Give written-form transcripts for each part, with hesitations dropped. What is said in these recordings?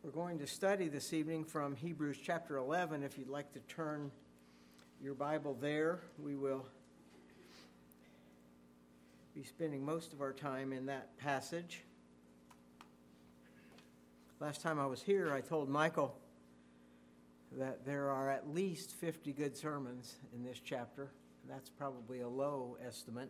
We're going to study this evening from Hebrews chapter 11. If you'd like to turn your Bible there, we will be spending most of our time in that passage. Last time I was here, I told Michael that there are at least 50 good sermons in this chapter. That's probably a low estimate,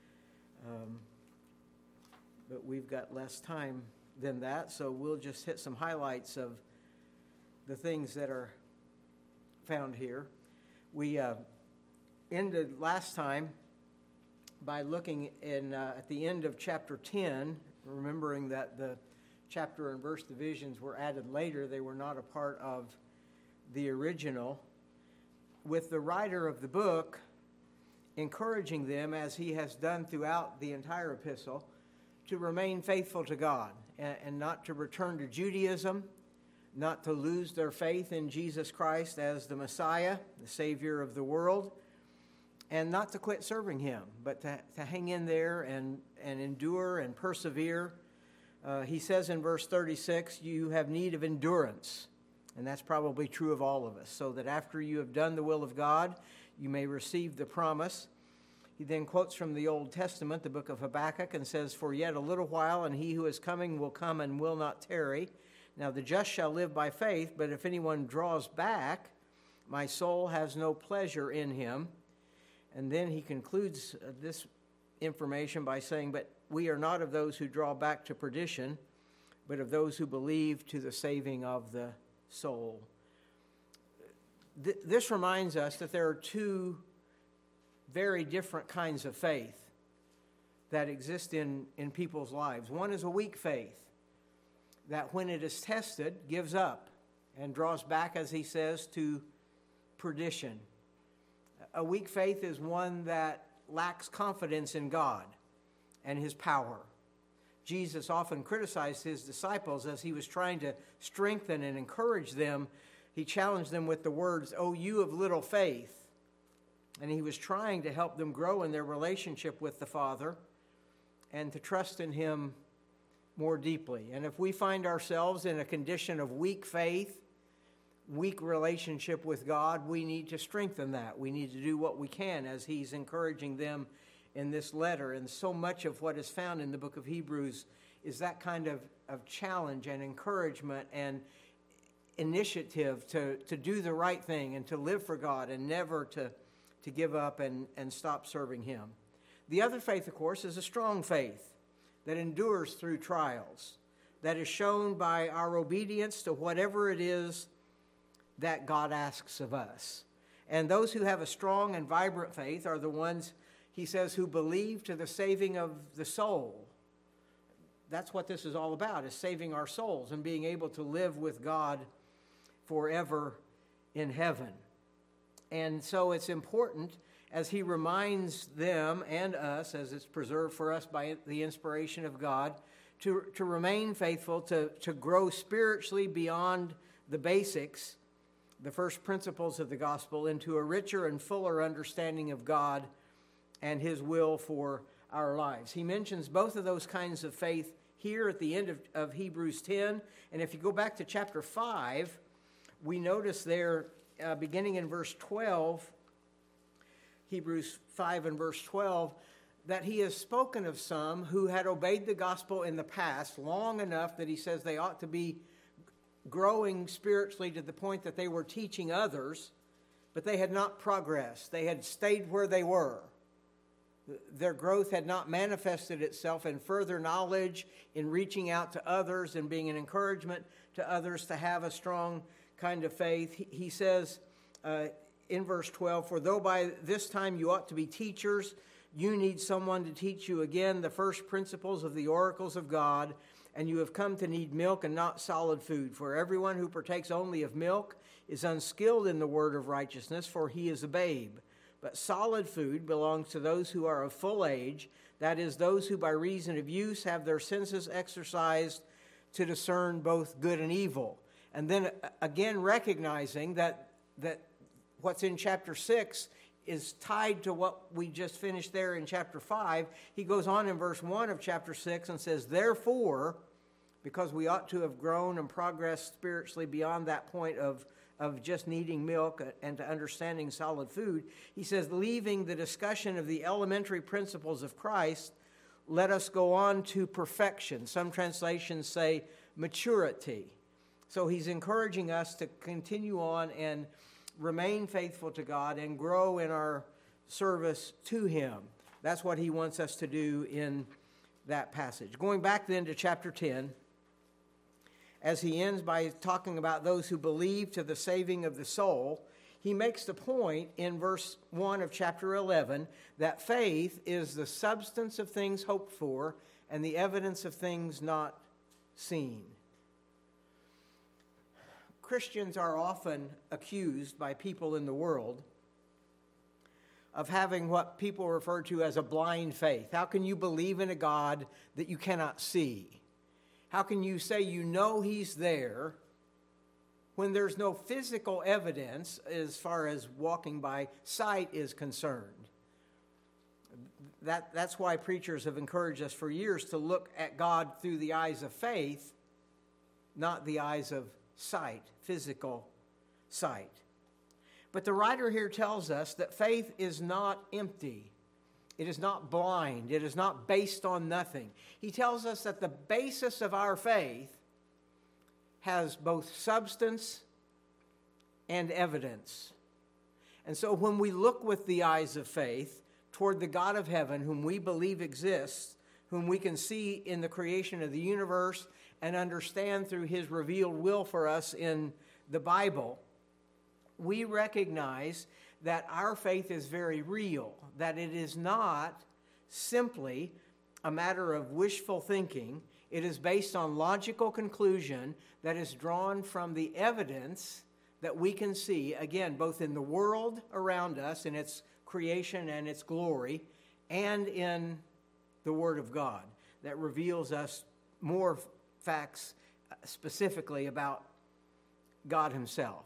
but we've got less time than that, so we'll just hit some highlights of the things that are found here. We ended last time by looking at the end of chapter 10, remembering that the chapter and verse divisions were added later. They were not a part of the original, with the writer of the book encouraging them, as he has done throughout the entire epistle, to remain faithful to God and not to return to Judaism, not to lose their faith in Jesus Christ as the Messiah, the Savior of the world, and not to quit serving Him, but to hang in there and endure and persevere. He says in verse 36, you have need of endurance, and that's probably true of all of us, so that after you have done the will of God, you may receive the promise. He then quotes from the Old Testament, the book of Habakkuk, and says, for yet a little while, and he who is coming will come and will not tarry. Now the just shall live by faith, but if anyone draws back, my soul has no pleasure in him. And then he concludes this information by saying, but we are not of those who draw back to perdition, but of those who believe to the saving of the soul. This reminds us that there are two very different kinds of faith that exist in people's lives. One is a weak faith that when it is tested gives up and draws back, as he says, to perdition. A weak faith is one that lacks confidence in God and His power. Jesus often criticized His disciples as He was trying to strengthen and encourage them. He challenged them with the words, "O you of little faith." And He was trying to help them grow in their relationship with the Father and to trust in Him more deeply. And if we find ourselves in a condition of weak faith, weak relationship with God, we need to strengthen that. We need to do what we can, as He's encouraging them in this letter. And so much of what is found in the book of Hebrews is that kind of challenge and encouragement and initiative to do the right thing and to live for God and never to give up and stop serving Him. The other faith, of course, is a strong faith that endures through trials, that is shown by our obedience to whatever it is that God asks of us. And those who have a strong and vibrant faith are the ones, he says, who believe to the saving of the soul. That's what this is all about, is saving our souls and being able to live with God forever in heaven. And so it's important, as he reminds them and us, as it's preserved for us by the inspiration of God, to remain faithful, to grow spiritually beyond the basics, the first principles of the gospel, into a richer and fuller understanding of God and His will for our lives. He mentions both of those kinds of faith here at the end of Hebrews 10. And if you go back to chapter 5, we notice there, beginning in verse 12, Hebrews 5 and verse 12, that he has spoken of some who had obeyed the gospel in the past long enough that he says they ought to be growing spiritually to the point that they were teaching others, but they had not progressed. They had stayed where they were. Their growth had not manifested itself in further knowledge, in reaching out to others and being an encouragement to others to have a strong kind of faith. He says in verse 12, for though by this time you ought to be teachers, you need someone to teach you again the first principles of the oracles of God, and you have come to need milk and not solid food. For everyone who partakes only of milk is unskilled in the word of righteousness, for he is a babe. But solid food belongs to those who are of full age, that is, those who by reason of use have their senses exercised to discern both good and evil. And then again recognizing that what's in chapter 6 is tied to what we just finished there in chapter 5. He goes on in verse 1 of chapter 6 and says, therefore, because we ought to have grown and progressed spiritually beyond that point of just needing milk and to understanding solid food. He says, leaving the discussion of the elementary principles of Christ, let us go on to perfection. Some translations say maturity. So he's encouraging us to continue on and remain faithful to God and grow in our service to him. That's what he wants us to do in that passage. Going back then to chapter 10, as he ends by talking about those who believe to the saving of the soul, he makes the point in verse 1 of chapter 11 that faith is the substance of things hoped for and the evidence of things not seen. Christians are often accused by people in the world of having what people refer to as a blind faith. How can you believe in a God that you cannot see? How can you say you know he's there when there's no physical evidence as far as walking by sight is concerned? That's why preachers have encouraged us for years to look at God through the eyes of faith, not the eyes of sight, physical sight. But the writer here tells us that faith is not empty. It is not blind. It is not based on nothing. He tells us that the basis of our faith has both substance and evidence. And so when we look with the eyes of faith toward the God of heaven, whom we believe exists, whom we can see in the creation of the universe and understand through his revealed will for us in the Bible, we recognize that our faith is very real, that it is not simply a matter of wishful thinking. It is based on logical conclusion that is drawn from the evidence that we can see, again, both in the world around us, in its creation and its glory, and in the Word of God that reveals us more facts specifically about God himself.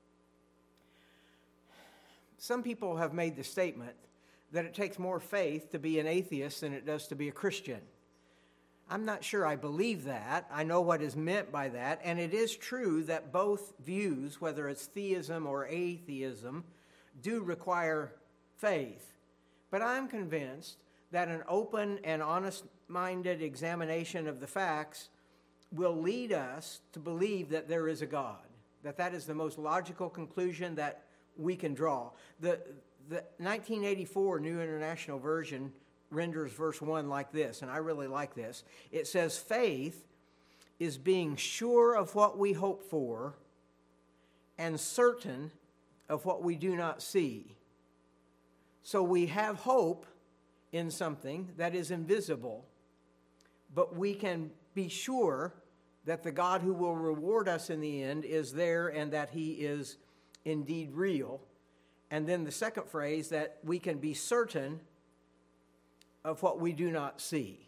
Some people have made the statement that it takes more faith to be an atheist than it does to be a Christian. I'm not sure I believe that. I know what is meant by that, and it is true that both views, whether it's theism or atheism, do require faith. But I'm convinced that an open and honest-minded examination of the facts will lead us to believe that there is a God, that is the most logical conclusion that we can draw. The 1984 New International Version renders verse 1 like this, and I really like this. It says, faith is being sure of what we hope for and certain of what we do not see. So we have hope in something that is invisible, but we can be sure that the God who will reward us in the end is there and that he is indeed real. And then the second phrase, that we can be certain of what we do not see.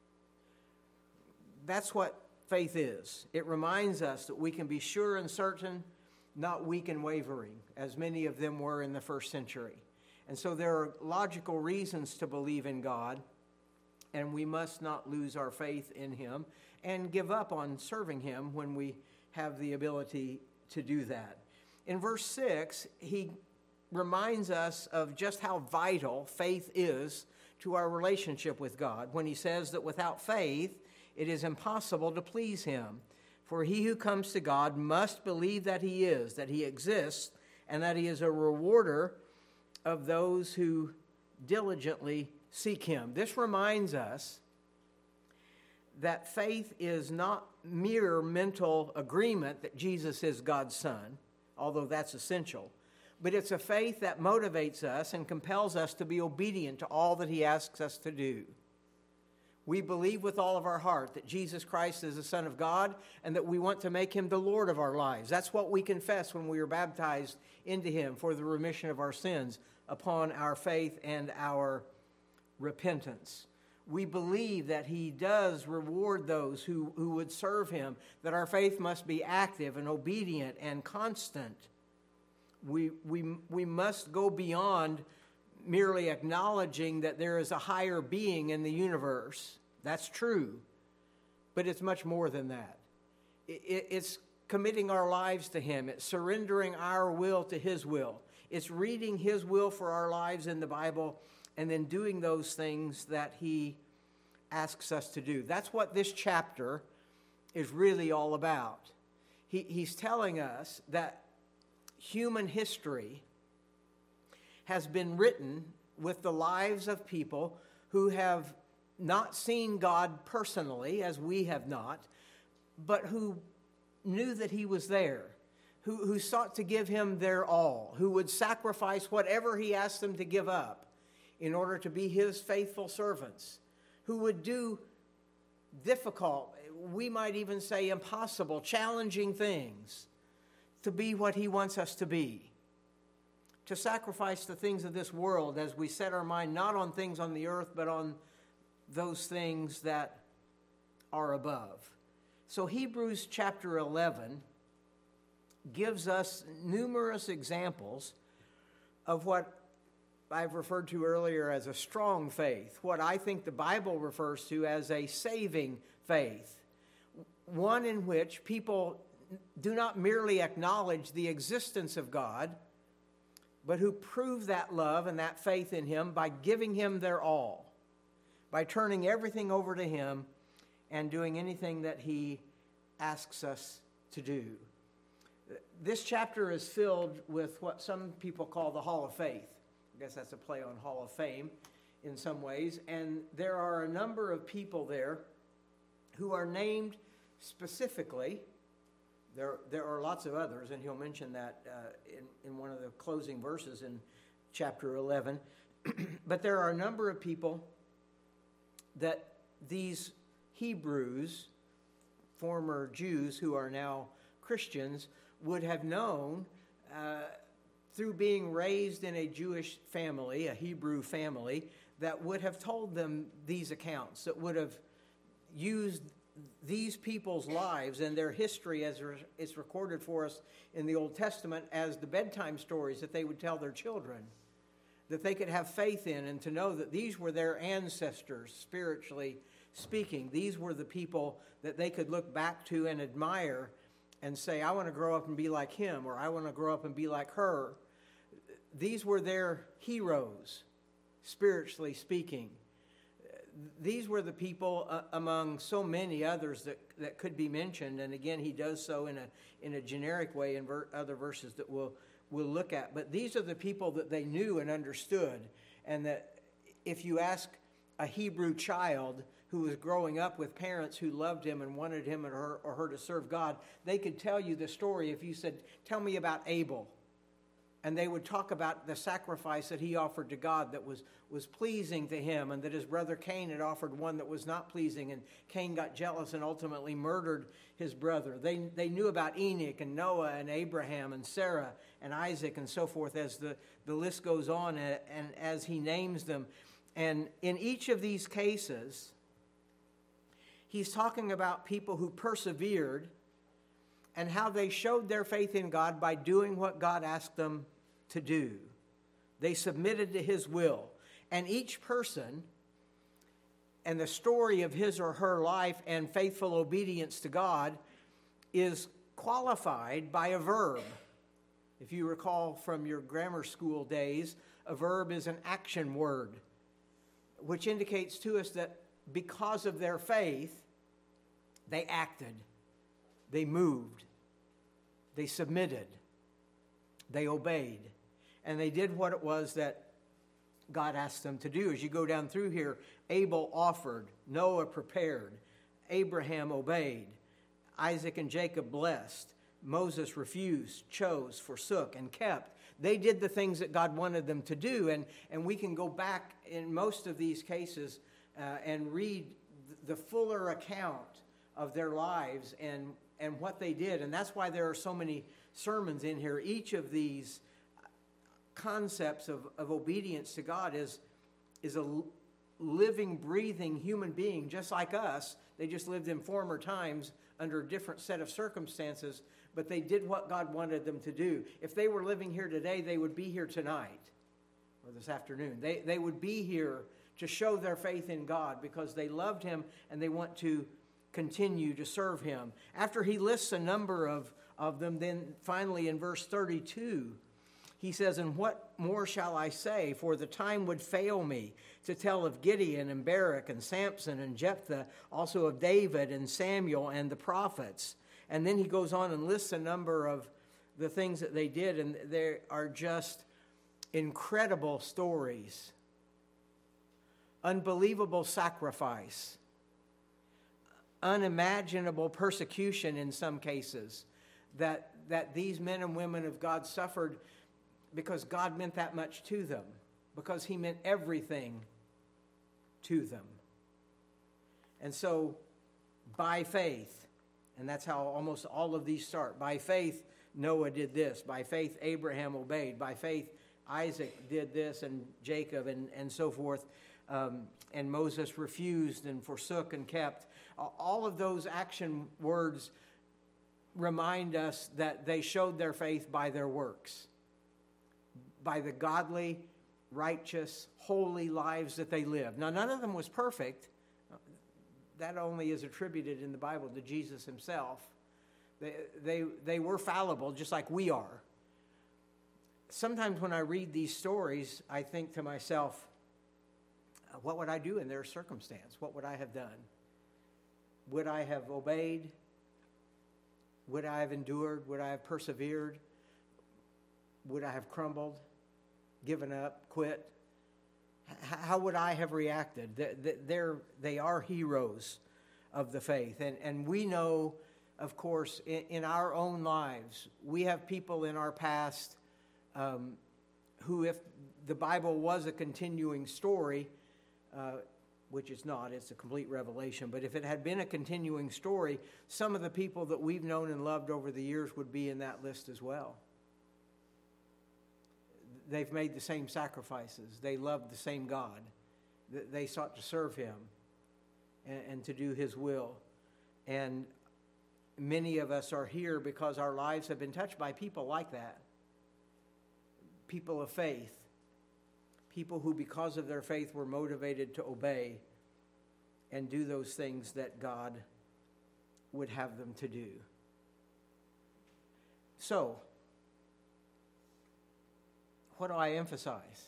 That's what faith is. It reminds us that we can be sure and certain, not weak and wavering, as many of them were in the first century. And so there are logical reasons to believe in God, and we must not lose our faith in him and give up on serving him when we have the ability to do that. In verse 6, he reminds us of just how vital faith is to our relationship with God when he says that without faith, it is impossible to please him. For he who comes to God must believe that he is, that he exists, and that he is a rewarder of those who diligently seek him. This reminds us that faith is not mere mental agreement that Jesus is God's Son, although that's essential, but it's a faith that motivates us and compels us to be obedient to all that he asks us to do. We believe with all of our heart that Jesus Christ is the Son of God and that we want to make him the Lord of our lives. That's what we confess when we are baptized into him for the remission of our sins upon our faith and our repentance. We believe that he does reward those who would serve him, that our faith must be active and obedient and constant. We must go beyond merely acknowledging that there is a higher being in the universe. That's true. but it's much more than that. It's committing our lives to Him. It's surrendering our will to His will. It's reading His will for our lives in the Bible and then doing those things that He asks us to do. That's what this chapter is really all about. He's telling us that human history has been written with the lives of people who have not seen God personally, as we have not, but who knew that He was there, who sought to give Him their all, who would sacrifice whatever He asked them to give up in order to be His faithful servants, who would do difficult, we might even say impossible, challenging things to be what He wants us to be, to sacrifice the things of this world as we set our mind not on things on the earth, but on those things that are above. So Hebrews chapter 11 gives us numerous examples of what I've referred to earlier as a strong faith, what I think the Bible refers to as a saving faith, one in which people do not merely acknowledge the existence of God, but who prove that love and that faith in Him by giving Him their all, by turning everything over to Him and doing anything that He asks us to do. This chapter is filled with what some people call the Hall of Faith. I guess that's a play on Hall of Fame in some ways. And there are a number of people there who are named specifically. There are lots of others, and he'll mention that in one of the closing verses in chapter 11. But there are a number of people that these Hebrews, former Jews who are now Christians, would have known through being raised in a Jewish family, a Hebrew family, that would have told them these accounts, that would have used these people's lives and their history as it's recorded for us in the Old Testament as the bedtime stories that they would tell their children, that they could have faith in, and to know that these were their ancestors, spiritually speaking. These were the people that they could look back to and admire and say, I want to grow up and be like him, or I want to grow up and be like her. These were their heroes, spiritually speaking. These were the people among so many others that could be mentioned, and again, he does so in a generic way in other verses that we'll look at. But these are the people that they knew and understood, and that if you ask a Hebrew child who was growing up with parents who loved him and wanted him or her to serve God, they could tell you the story. If you said, tell me about Abel, and they would talk about the sacrifice that he offered to God that was pleasing to him, and that his brother Cain had offered one that was not pleasing, and Cain got jealous and ultimately murdered his brother. They knew about Enoch and Noah and Abraham and Sarah and Isaac and so forth as the list goes on and as he names them. And in each of these cases, he's talking about people who persevered and how they showed their faith in God by doing what God asked them to do. They submitted to His will. And each person and the story of his or her life and faithful obedience to God is qualified by a verb. If you recall from your grammar school days, a verb is an action word, which indicates to us that because of their faith, they acted, they moved, they submitted, they obeyed, and they did what it was that God asked them to do. As you go down through here, Abel offered, Noah prepared, Abraham obeyed, Isaac and Jacob blessed, Moses refused, chose, forsook, and kept. They did the things that God wanted them to do, and we can go back in most of these cases and read the fuller account of their lives and what they did. And that's why there are so many sermons in here. Each of these concepts of obedience to God is a living, breathing human being just like us. They just lived in former times under a different set of circumstances, but they did what God wanted them to do. If they were living here today, they would be here tonight or this afternoon. They would be here to show their faith in God because they loved Him and they want to continue to serve him. After he lists a number of them, then finally in verse 32, he says, "And what more shall I say? For the time would fail me to tell of Gideon and Barak and Samson and Jephthah, also of David and Samuel and the prophets." And then he goes on and lists a number of the things that they did, and they are just incredible stories. Unbelievable sacrifice. Unimaginable persecution in some cases that these men and women of God suffered because God meant that much to them, because he meant everything to them. And so, by faith, and that's how almost all of these start. By faith, Noah did this. By faith, Abraham obeyed. By faith, Isaac did this, and Jacob, and so forth. And Moses refused and forsook and kept. All of those action words remind us that they showed their faith by their works, by the godly, righteous, holy lives that they lived. Now, none of them was perfect. That only is attributed in the Bible to Jesus himself. They were fallible, just like we are. Sometimes when I read these stories, I think to myself, what would I do in their circumstance? What would I have done? Would I have obeyed? Would I have endured? Would I have persevered? Would I have crumbled, given up, quit? How would I have reacted? They are heroes of the faith. And we know, of course, in our own lives, we have people in our past who, if the Bible was a continuing story, which it's not, it's a complete revelation, but if it had been a continuing story, some of the people that we've known and loved over the years would be in that list as well. They've made the same sacrifices. They loved the same God. They sought to serve him and to do his will. And many of us are here because our lives have been touched by people like that. People of faith. People who, because of their faith, were motivated to obey and do those things that God would have them to do. So, what do I emphasize?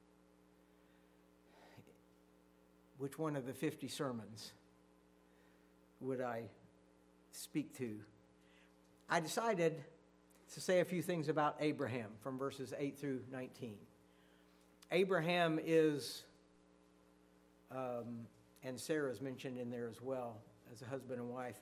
Which one of the 50 sermons would I speak to? I decided to say a few things about Abraham from verses 8 through 19. Abraham is, and Sarah's mentioned in there as well, as a husband and wife.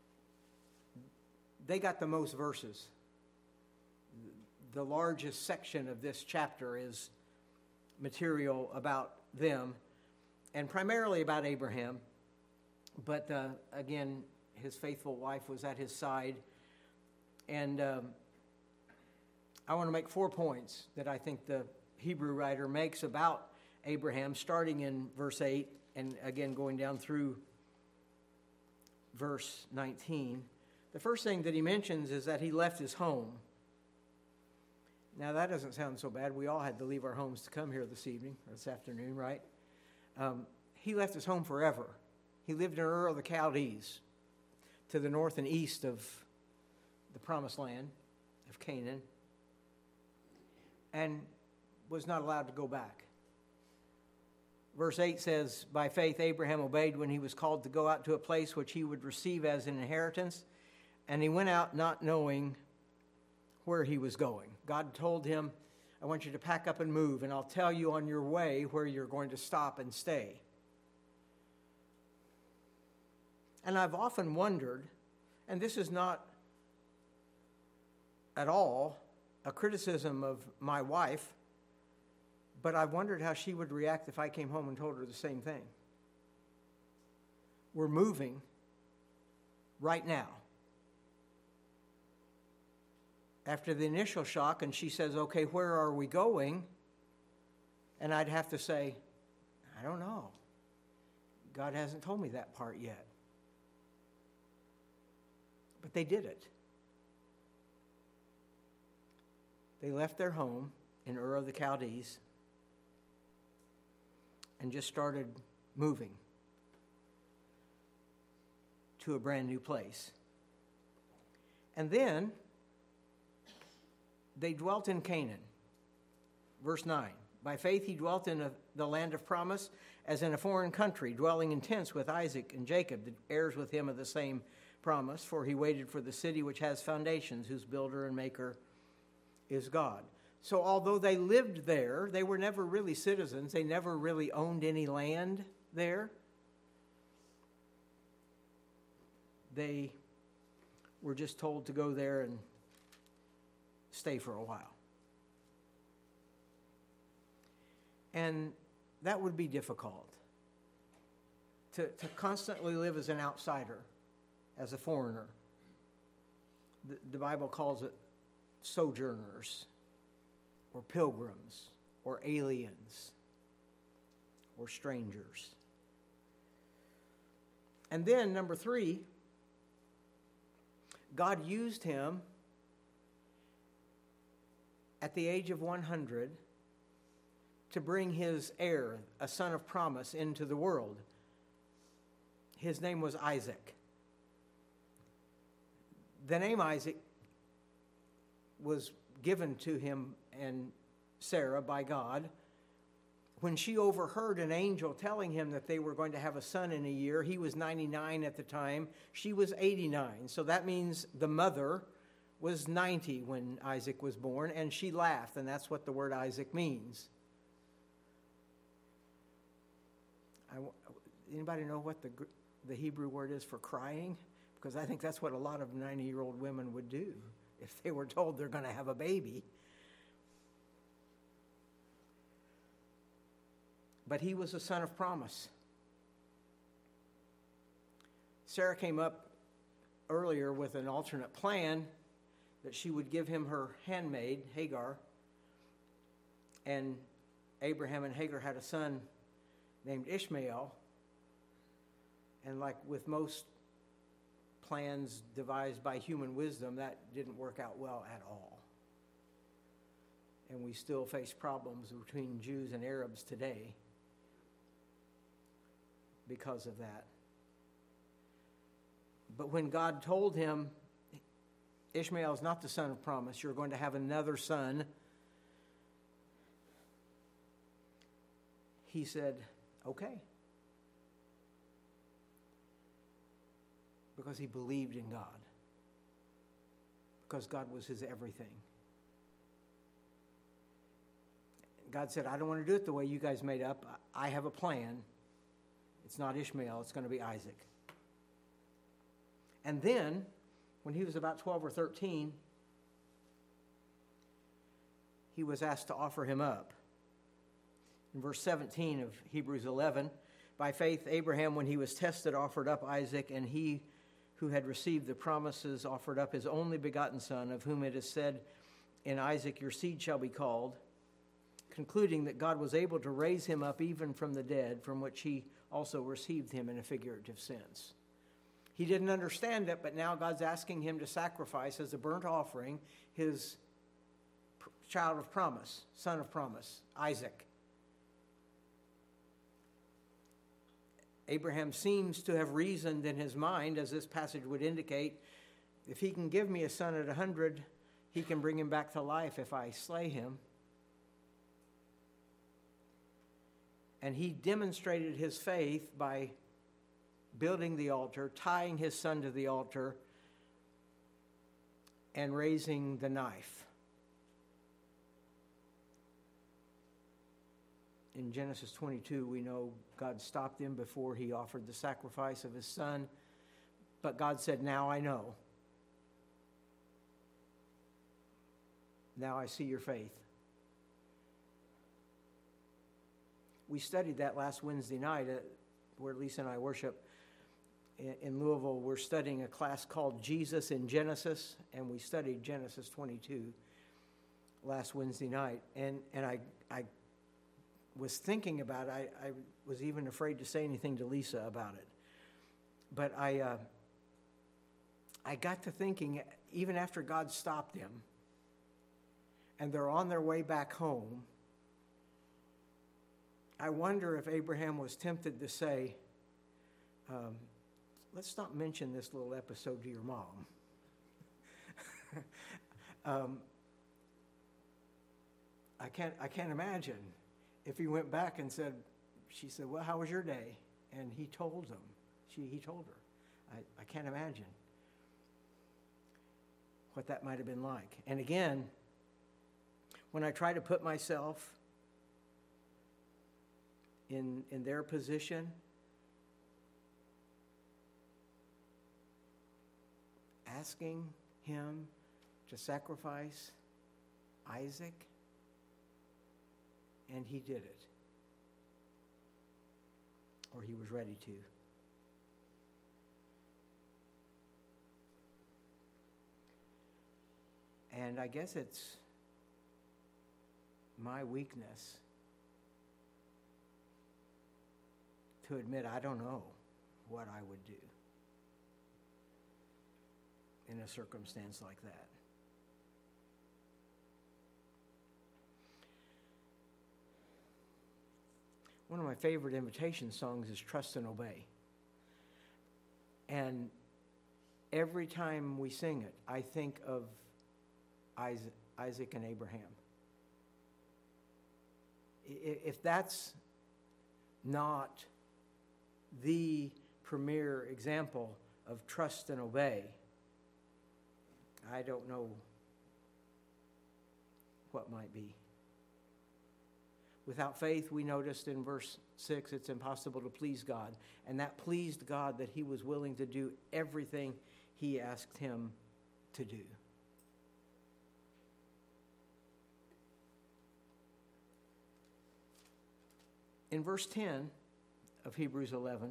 They got the most verses. The largest section of this chapter is material about them, and primarily about Abraham. But again, his faithful wife was at his side. And I want to make 4 points that I think the Hebrew writer makes about Abraham, starting in verse 8 and again going down through verse 19. The first thing that he mentions is that he left his home. Now, that doesn't sound so bad. We all had to leave our homes to come here this evening, or this afternoon, right? He left his home forever. He lived in Ur of the Chaldees, to the north and east of the promised land of Canaan, and was not allowed to go back. Verse 8 says, by faith Abraham obeyed when he was called to go out to a place which he would receive as an inheritance, and he went out not knowing where he was going. God told him, I want you to pack up and move, and I'll tell you on your way where you're going to stop and stay. And I've often wondered, and this is not at all a criticism of my wife, but I've wondered how she would react if I came home and told her the same thing. We're moving right now. After the initial shock, and she says, okay, where are we going? And I'd have to say, I don't know. God hasn't told me that part yet. But they did it. They left their home in Ur of the Chaldees and just started moving to a brand new place. And then they dwelt in Canaan. Verse 9. By faith he dwelt in the land of promise, as in a foreign country, dwelling in tents with Isaac and Jacob, the heirs with him of the same promise, for he waited for the city which has foundations, whose builder and maker is God. So although they lived there, they were never really citizens. They never really owned any land there. They were just told to go there and stay for a while. And that would be difficult, to constantly live as an outsider, as a foreigner. The Bible calls it sojourners, or pilgrims, or aliens, or strangers. And then, number 3, God used him at the age of 100 to bring his heir, a son of promise, into the world. His name was Isaac. The name Isaac was given to him and Sarah by God when she overheard an angel telling him that they were going to have a son in a year. He was 99 at the time. She was 89. So that means the mother was 90 when Isaac was born, and she laughed, and that's what the word Isaac means. Anybody know what the Hebrew word is for crying? Because I think that's what a lot of 90-year-old women would do if they were told they're going to have a baby. But he was a son of promise. Sarah came up earlier with an alternate plan that she would give him her handmaid, Hagar. And Abraham and Hagar had a son named Ishmael. And like with most plans devised by human wisdom, that didn't work out well at all. And we still face problems between Jews and Arabs today because of that. But when God told him, Ishmael is not the son of promise, you're going to have another son, he said, okay. Because he believed in God. Because God was his everything. God said, I don't want to do it the way you guys made up. I have a plan. It's not Ishmael, it's going to be Isaac. And then, when he was about 12 or 13, he was asked to offer him up. In verse 17 of Hebrews 11, by faith Abraham, when he was tested, offered up Isaac, and he who had received the promises offered up his only begotten son, of whom it is said, in Isaac your seed shall be called, concluding that God was able to raise him up even from the dead, from which he also received him in a figurative sense. He didn't understand it, but now God's asking him to sacrifice as a burnt offering his child of promise, son of promise, Isaac. Abraham seems to have reasoned in his mind, as this passage would indicate, if he can give me a son at 100, he can bring him back to life if I slay him. And he demonstrated his faith by building the altar, tying his son to the altar, and raising the knife. In Genesis 22, we know God stopped him before he offered the sacrifice of his son. But God said, now I know. Now I see your faith. We studied that last Wednesday night where Lisa and I worship in Louisville. We're studying a class called Jesus in Genesis, and we studied Genesis 22 last Wednesday night. And I was thinking about it. I was even afraid to say anything to Lisa about it. But I got to thinking, even after God stopped him, and they're on their way back home, I wonder if Abraham was tempted to say, let's not mention this little episode to your mom. I can't imagine if he went back and said, she said, well, how was your day? And he told them. He told her. I can't imagine what that might have been like. And again, when I try to put myself in their position, asking him to sacrifice Isaac, and he did it. Or he was ready to. And I guess it's my weakness to admit I don't know what I would do in a circumstance like that. One of my favorite invitation songs is Trust and Obey. And every time we sing it, I think of Isaac and Abraham. If that's not the premier example of trust and obey, I don't know what might be. Without faith, we noticed in verse 6, it's impossible to please God. And that pleased God that he was willing to do everything he asked him to do. In verse 10 of Hebrews 11,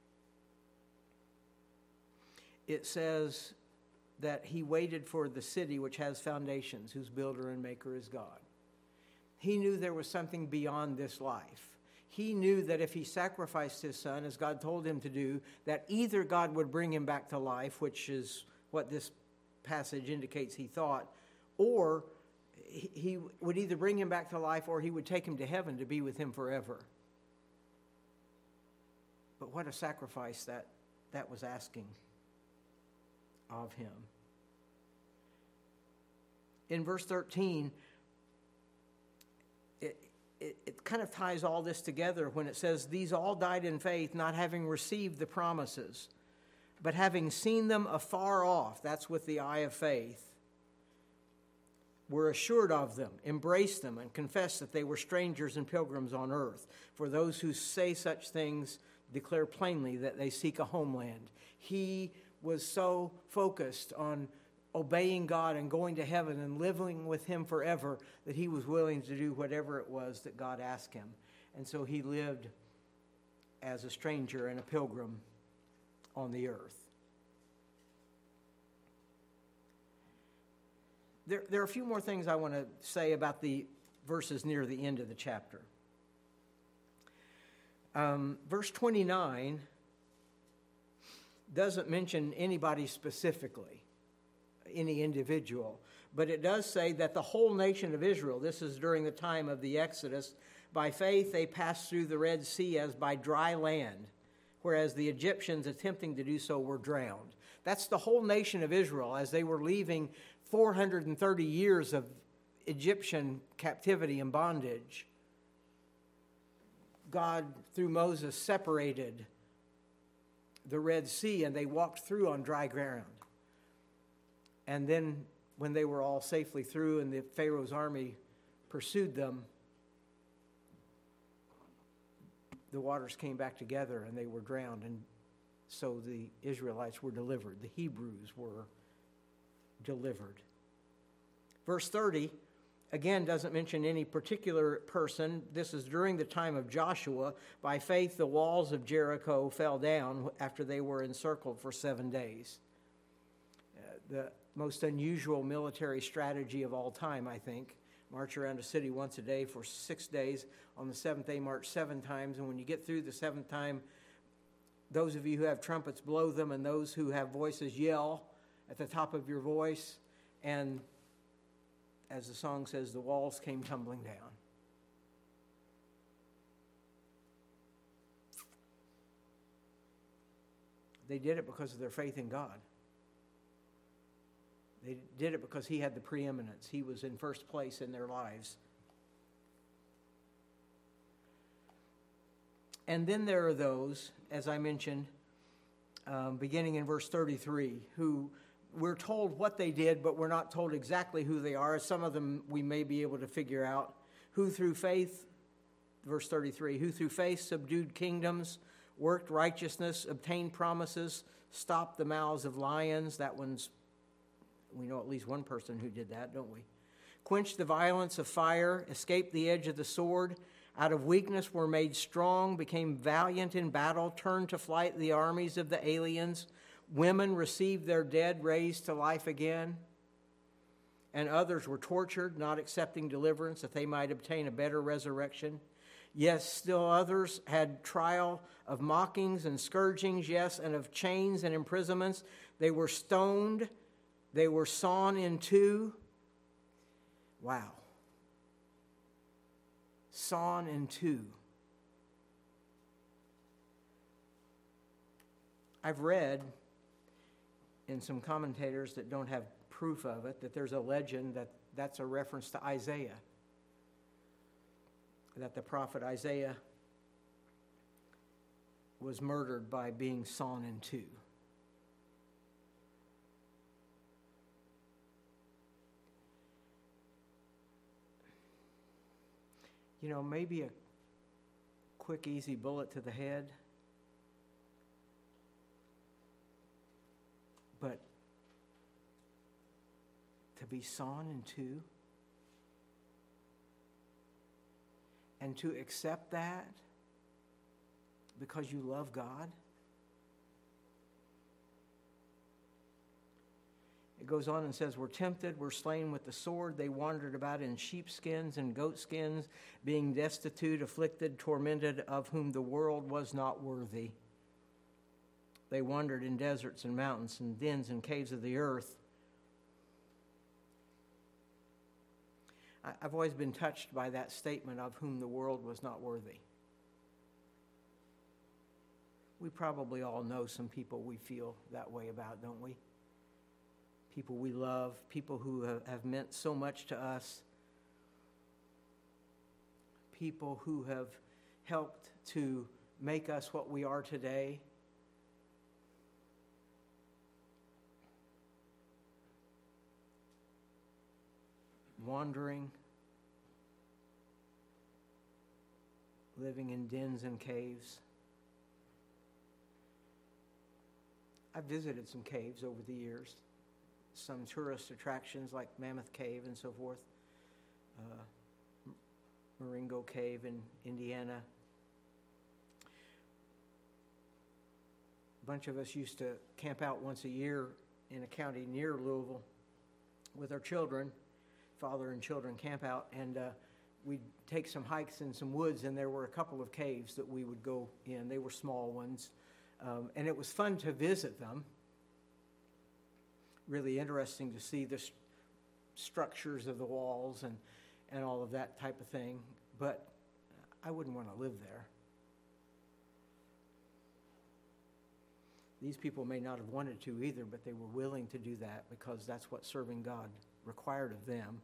it says that he waited for the city which has foundations, whose builder and maker is God. He knew there was something beyond this life. He knew that if he sacrificed his son, as God told him to do, that either God would bring him back to life, which is what this passage indicates he thought, or he would either bring him back to life or he would take him to heaven to be with him forever. But what a sacrifice that was asking of him. In verse 13, it kind of ties all this together when it says, these all died in faith, not having received the promises, but having seen them afar off, that's with the eye of faith, were assured of them, embraced them, and confessed that they were strangers and pilgrims on earth. For those who say such things declare plainly that they seek a homeland. He was so focused on obeying God and going to heaven and living with him forever that he was willing to do whatever it was that God asked him. And so he lived as a stranger and a pilgrim on the earth. There are a few more things I want to say about the verses near the end of the chapter. Verse 29 doesn't mention anybody specifically, any individual, but it does say that the whole nation of Israel, this is during the time of the Exodus, by faith they passed through the Red Sea as by dry land, whereas the Egyptians attempting to do so were drowned. That's the whole nation of Israel as they were leaving 430 years of Egyptian captivity and bondage. God, through Moses, separated the Red Sea, and they walked through on dry ground. And then when they were all safely through and the Pharaoh's army pursued them, the waters came back together and they were drowned. And so the Israelites were delivered. The Hebrews were delivered. Verse 30, again, doesn't mention any particular person. This is during the time of Joshua. By faith, the walls of Jericho fell down after they were encircled for 7 days. The most unusual military strategy of all time, I think. March around a city once a day for 6 days. On the seventh day, march 7 times. And when you get through the seventh time, those of you who have trumpets, blow them, and those who have voices, yell at the top of your voice. And as the song says, the walls came tumbling down. They did it because of their faith in God. They did it because He had the preeminence. He was in first place in their lives. And then there are those, as I mentioned, beginning in verse 33, who we're told what they did, but we're not told exactly who they are. Some of them we may be able to figure out. Who through faith, verse 33, who through faith subdued kingdoms, worked righteousness, obtained promises, stopped the mouths of lions. That one's, we know at least one person who did that, don't we? Quenched the violence of fire, escaped the edge of the sword, out of weakness were made strong, became valiant in battle, turned to flight the armies of the aliens. Women received their dead raised to life again. And others were tortured, not accepting deliverance, that they might obtain a better resurrection. Yes, still others had trial of mockings and scourgings, yes, and of chains and imprisonments. They were stoned. They were sawn in two. Wow. Sawn in two. I've read in some commentators that don't have proof of it that there's a legend that that's a reference to Isaiah. That the prophet Isaiah was murdered by being sawn in two. You know, maybe a quick, easy bullet to the head. But to be sawn in two and to accept that because you love God. It goes on and says, "Were tempted, were slain with the sword. They wandered about in sheepskins and goatskins, being destitute, afflicted, tormented, of whom the world was not worthy. They wandered in deserts and mountains and dens and caves of the earth." I've always been touched by that statement, of whom the world was not worthy. We probably all know some people we feel that way about, don't we? People we love, people who have meant so much to us, people who have helped to make us what we are today. Wandering, living in dens and caves. I've visited some caves over the years, some tourist attractions like Mammoth Cave and so forth, Marengo Cave in Indiana. A bunch of us used to camp out once a year in a county near Louisville with our children. Father and children camp out, and we'd take some hikes in some woods, and there were a couple of caves that we would go in. They were small ones, and it was fun to visit them. Really interesting to see the structures of the walls and all of that type of thing, but I wouldn't want to live there. These people may not have wanted to either, but they were willing to do that because that's what serving God required of them.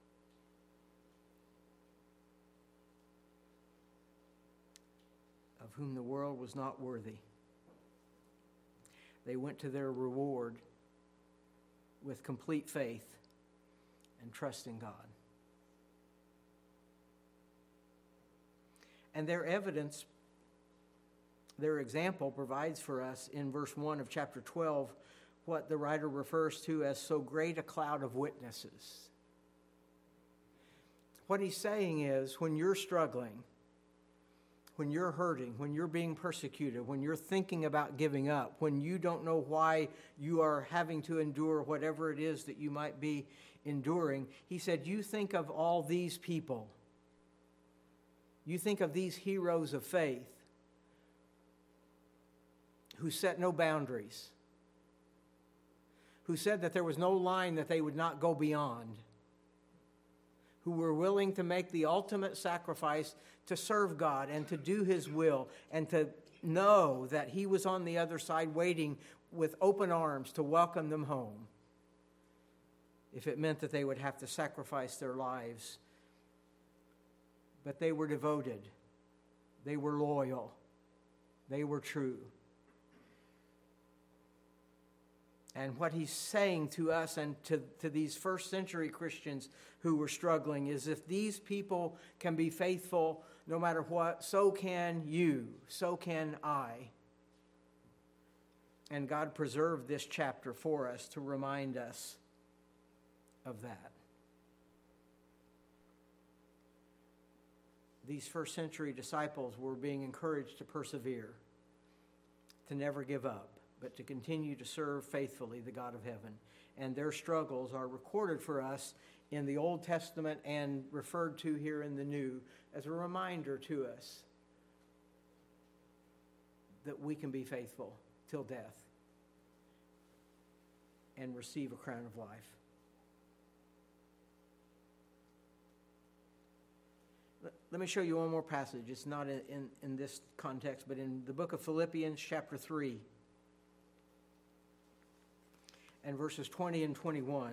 Of whom the world was not worthy. They went to their reward with complete faith and trust in God. And their evidence, their example provides for us in verse 1 of chapter 12 what the writer refers to as so great a cloud of witnesses. What he's saying is, when you're struggling, when you're hurting, when you're being persecuted, when you're thinking about giving up, when you don't know why you are having to endure whatever it is that you might be enduring, he said, you think of all these people. You think of these heroes of faith who set no boundaries, who said that there was no line that they would not go beyond, who were willing to make the ultimate sacrifice to serve God and to do His will and to know that he was on the other side waiting with open arms to welcome them home, if it meant that they would have to sacrifice their lives. But they were devoted. They were loyal. They were true. And what he's saying to us and to these first century Christians who were struggling is, if these people can be faithful no matter what, so can you, so can I. And God preserved this chapter for us to remind us of that. These first century disciples were being encouraged to persevere, to never give up, but to continue to serve faithfully the God of heaven. And their struggles are recorded for us in the Old Testament and referred to here in the New as a reminder to us that we can be faithful till death and receive a crown of life. Let me show you one more passage. It's not in this context, but in the book of Philippians, chapter 3, and verses 20 and 21.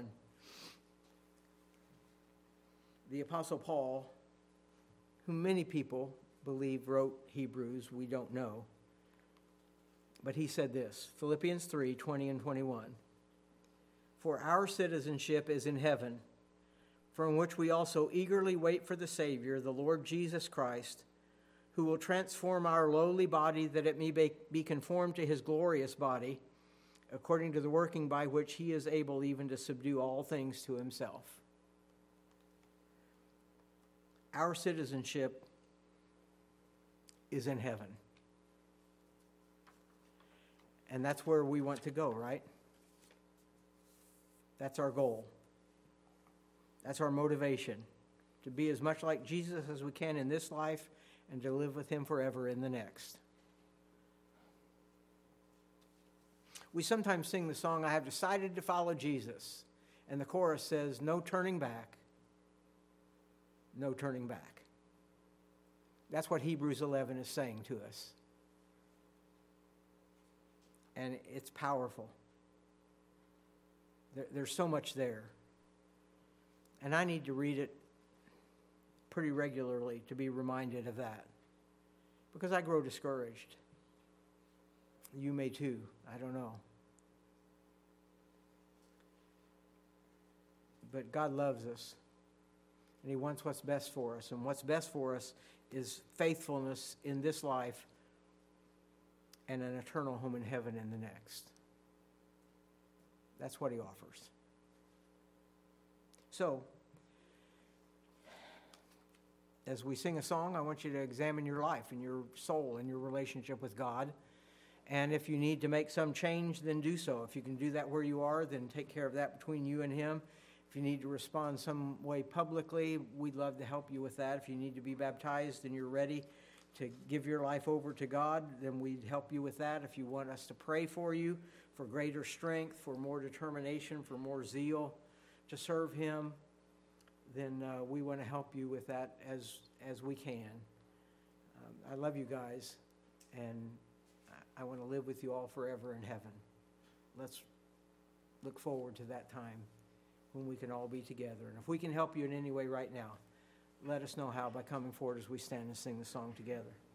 The Apostle Paul, whom many people believe wrote Hebrews, we don't know. But he said this, Philippians 3, 20 and 21. For our citizenship is in heaven, from which we also eagerly wait for the Savior, the Lord Jesus Christ, who will transform our lowly body that it may be conformed to his glorious body, according to the working by which he is able even to subdue all things to himself. Our citizenship is in heaven. And that's where we want to go, right? That's our goal. That's our motivation, to be as much like Jesus as we can in this life and to live with him forever in the next. We sometimes sing the song, I have decided to follow Jesus. And the chorus says, no turning back, no turning back. That's what Hebrews 11 is saying to us. And it's powerful. There's so much there. And I need to read it pretty regularly to be reminded of that. Because I grow discouraged. You may too. I don't know. But God loves us. And he wants what's best for us. And what's best for us is faithfulness in this life and an eternal home in heaven in the next. That's what he offers. So, as we sing a song, I want you to examine your life and your soul and your relationship with God. And if you need to make some change, then do so. If you can do that where you are, then take care of that between you and him. If you need to respond some way publicly, we'd love to help you with that. If you need to be baptized and you're ready to give your life over to God, then we'd help you with that. If you want us to pray for you for greater strength, for more determination, for more zeal to serve him, then we want to help you with that as we can. I love you guys, and I want to live with you all forever in heaven. Let's look forward to that time when we can all be together. And if we can help you in any way right now, let us know how by coming forward as we stand and sing the song together.